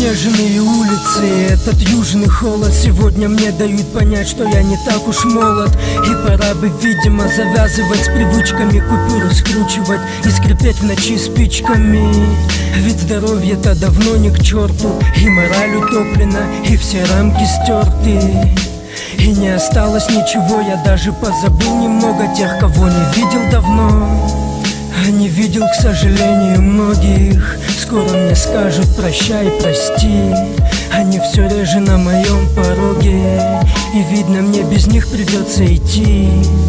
Заснеженные улицы, этот южный холод сегодня мне дают понять, что я не так уж молод. И пора бы, видимо, завязывать с привычками, купюры скручивать и скрипеть в ночи спичками. Ведь здоровье-то давно не к черту, и мораль утоплена, и все рамки стерты. И не осталось ничего, я даже позабыл немного тех, кого не видел давно. Не видел, к сожалению, многих. Скоро мне скажут прощай, прости. Они все реже на моем пороге, и видно, мне без них придется идти.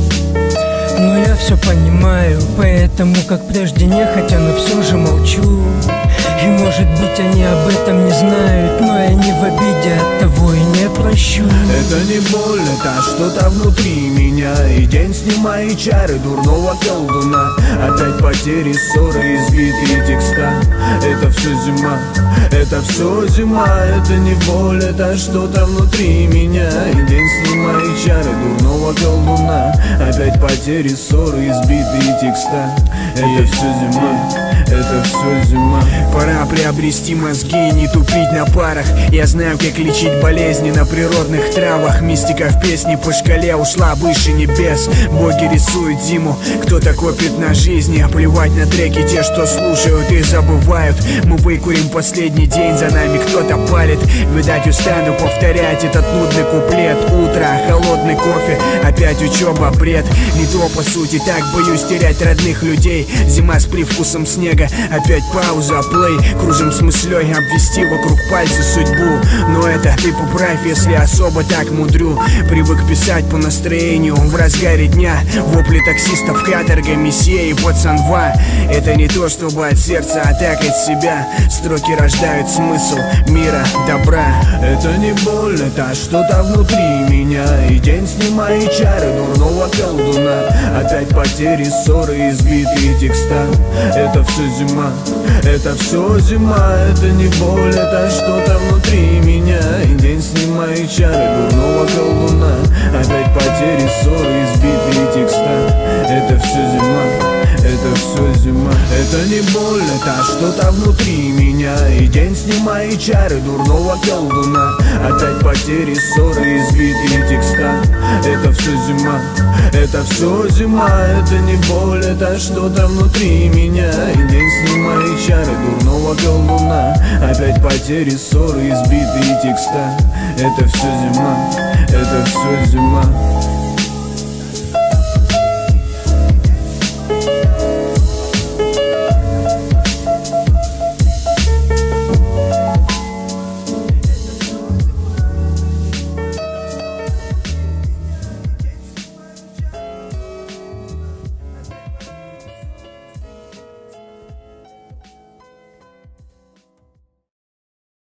Но я все понимаю, поэтому, как прежде нехотя, но все же молчу. И может быть они об этом не знают, но я не в обиде, от того и не прощу. Это не боль, это что-то внутри меня. И день снимает чары дурного колдуна. Опять потери, ссоры, избитые текста. Это все зима, это все зима. Это не боль, это что-то внутри меня. И день снимает чары дурного колдуна. Опять потери, ссоры, избитые текста. Это все зима, это все зима. Пора приобрести мозги и не тупить на парах. Я знаю, как лечить болезни на природных травах. Мистика в песне по шкале ушла выше небес. Боги рисуют зиму, кто-то копит на жизни. Плевать на треки те, что слушают и забывают. Мы выкурим последний день, за нами кто-то палит. Видать, устану повторять этот нудный куплет. Утро, холодный кофе, опять учеба, бред. Не то по сути, так боюсь терять родных людей. Зима с привкусом снега, опять пауза, плей. Кружим с мыслей, обвести вокруг пальца судьбу. Но это ты поправь, если особо так мудрю. Привык писать по настроению в разгаре дня. Вопли таксистов, каторга, месье и пацанва. Это не то, чтобы от сердца, а так от себя. Строки рождают смысл мира, добра. Это не боль, это что-то внутри меня. И день снимает чары дурного колдуна. Опять потери, ссоры, избитые текста. Это все зима, это все зима. Это не боль, это что-то внутри меня. И день снимает чары дурного колдуна. Опять потери, ссоры, избитые текста. Это все зима, это все зима. Это не боль, это что-то внутри меня. И день снимает чары дурного колдуна. Опять потери, ссоры, избитые текста. Это все зима, это все зима. Это не боль, это что-то внутри меня. И день снимает чары дурного колдуна. Опять потери, ссоры, избитые текста. Это все зима, это все зима.